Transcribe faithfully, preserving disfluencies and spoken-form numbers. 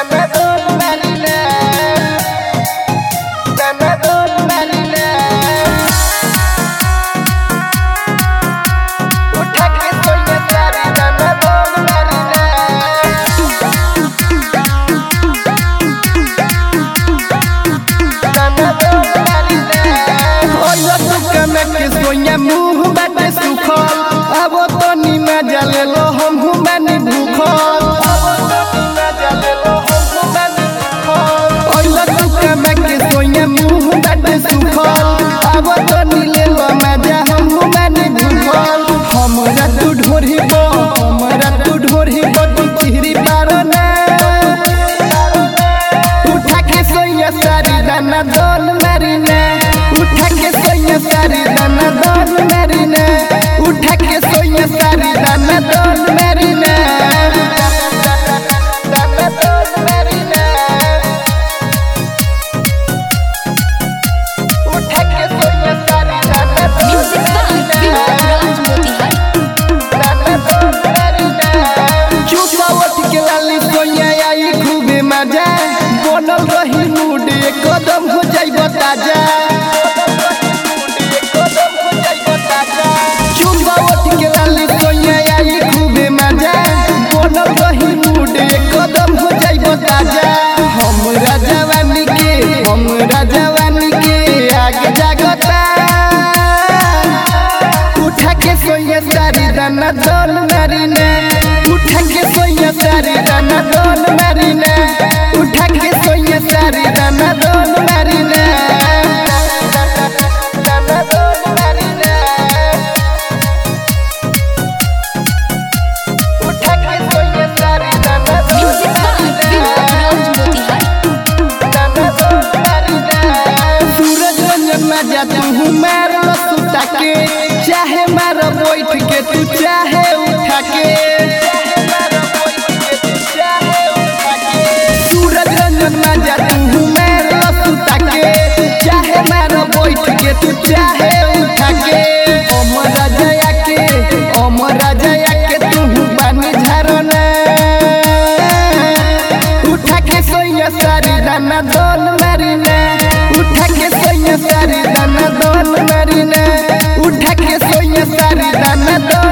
मुँह बाटे सुखल अब तो नीमा जले लो हम बानी भूखल मुँह बाटे सुखल अब तो नीले लो मजा हम बानी भूखल हमरा तू ढोरी बो हमरा तू ढोरी बो तू चिहरी पारो ना उठा के सोया सारी दाना दोल मारी ना उठा के सोया सारी दाना दोल मारी ना उठा के सोया सारी दाना दोल मारी ना उठा के सोया सारी दाना म्यूजिक बाय राज मोतिहारी। चुपावट के लाली सोया आई खूबे मजा बनल रही मूड एकदम हो जाई ताजा चुपावट के लाली सोया आई खूबे मजा बनल रही मूड एकदम हो जाई ताजा हमरा जवानी के हमरा जवानी के आगे जागता उठा के सोया सारी दाना दोल मारी ना उठा के सोया सारी दाना दोल मारी ना उठा के सोया सारी दाना दोल मारी ना उठा के सोया सारी दाना म्यूजिक बाय राज मोतिहारी। सूरज रंजन में जा तू मार लो सुता के चाहे मार बैठ के तू चाहे उठा के सूरज रंजन में जा तू मार लो सुता के चाहे मार बैठ के तू चाहे उठा के अमर जया के अमर जया के तू बानी झरना उठा के सोया सारी दाना दोल मारी ना उठा के सोया सारी दाना दोल मारी ना उठा के सोया सारी दाना दोल